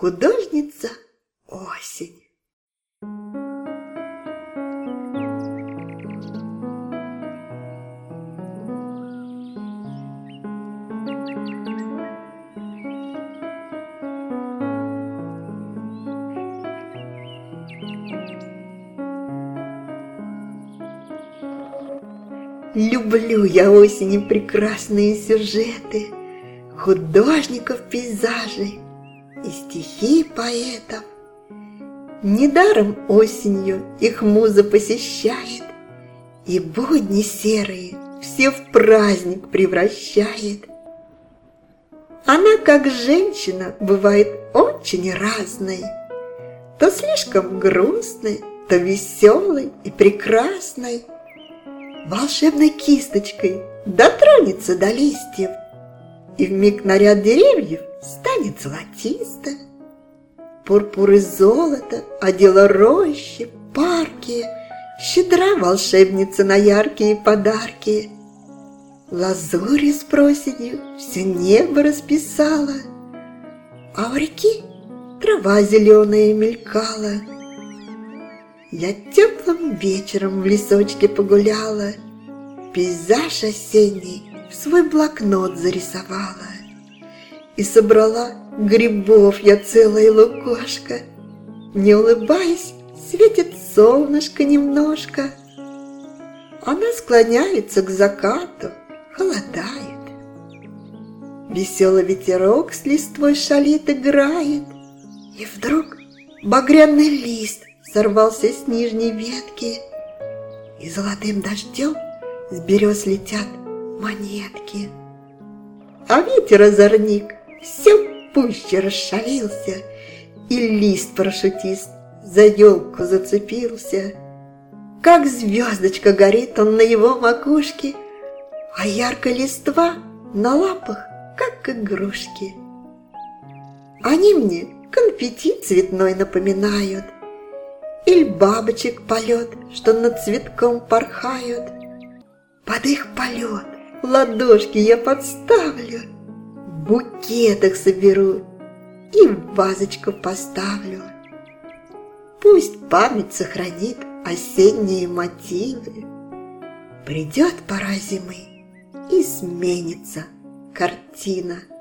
художница осень. Люблю я осенью прекрасные сюжеты художников пейзажей и стихи поэтов. Недаром осенью их муза посещает и будни серые все в праздник превращает. Она, как женщина, бывает очень разной, то слишком грустной, то веселой и прекрасной. Волшебной кисточкой дотронется до листьев, и вмиг наряд деревьев станет золотисто. Пурпур и золото одела рощи, парки, щедра волшебница на яркие подарки. Лазурью с проседью все небо расписала, а у реки трава зеленая мелькала. Я теплым вечером в лесочке погуляла, пейзаж осенний в свой блокнот зарисовала. И собрала грибов я целое лукошко. Не улыбаясь, светит солнышко немножко. Она склоняется к закату, холодает. Веселый ветерок с листвой шалит, играет. И вдруг багряный лист сорвался с нижней ветки, и золотым дождем с берез летят монетки. А ветер-озорник все пуще расшалился, и лист-парашютист за елку зацепился. Как звездочка горит он на его макушке, а яркая листва на лапах, как игрушки. Они мне конфетти цветной напоминают, или бабочек полет, что над цветком порхают. Под их полет ладошки я подставлю, в букетах соберу и в вазочку поставлю. Пусть память сохранит осенние мотивы. Придет пора зимы, и сменится картина.